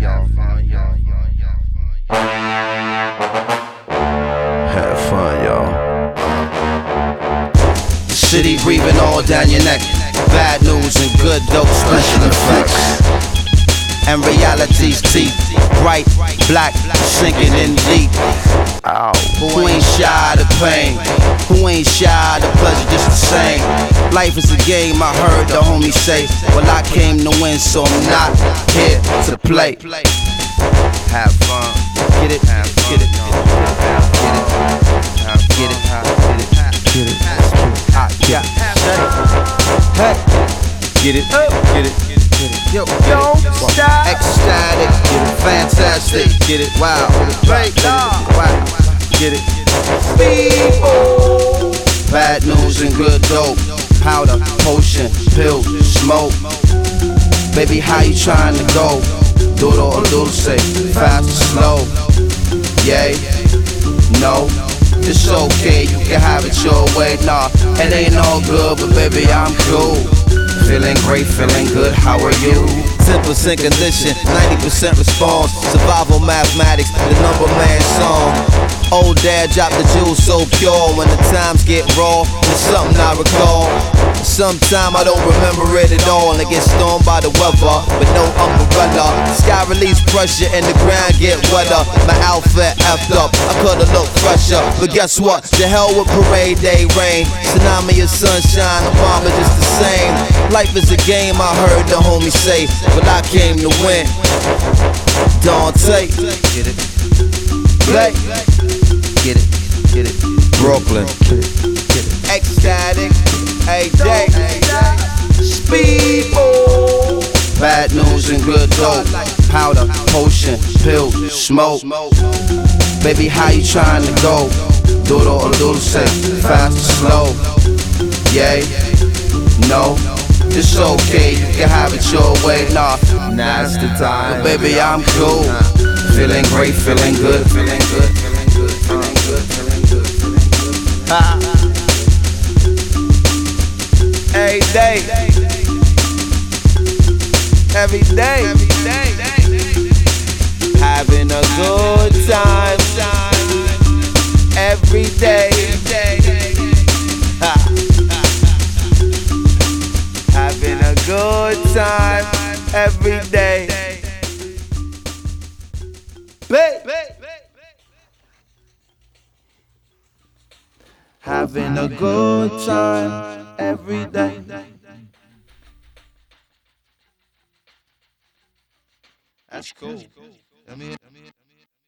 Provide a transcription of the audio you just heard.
Have fun, y'all. City breathing all down your neck. Bad news and good dope special effects. And reality's teeth, bright, black, sinking in deep. Ow. Who ain't shy of the pain? Who ain't shy of the pleasure, just the same? Life is a game, I heard the homie say. Well, I came to win, so I'm not here to play. Have fun, get it, get it, get it, get it, get it, get it, hey, get it, get it. Yo, stop. Ecstatic, get it, fantastic, get it, wow, right, wow, get it. People. Bad news and good dope, powder, potion, pill, smoke. Baby, how you trying to go? Duro or dulce, fast or slow? Yay, no, it's okay, you can have it your way. Nah, it ain't all good, but baby, I'm cool. Feeling great, feeling good, how are you? 10% condition, 90% response. Survival mathematics, the number man song. Old dad dropped the jewels so pure. When the times get raw, it's something I recall. Sometime I don't remember it at all. And get stormed by the weather, but no umbrella. Sky release pressure and the ground get wetter. My outfit effed up, I could've looked fresher. But guess what? The hell with parade day rain. Tsunami of sunshine, a bomber just the same. Life is a game, I heard the homie say. But I came to win. Dante, get it, play, get it, get it. Brooklyn, get it. Ecstatic, A-Day, Speedball. Bad news and good dope, powder, potion, pill, smoke. Baby, how you trying to go? Duro or dulce, fast or slow? Yay, no. It's okay, you can have it your way. Nah, now's the time. But baby, I'm cool. Feeling great, feeling good, feeling good, feeling good, feeling good, feeling good, feeling good. Ha. Every day, every day, having a good time. Every day, ha. Having a good time every day. Having a good time every day. That's cool.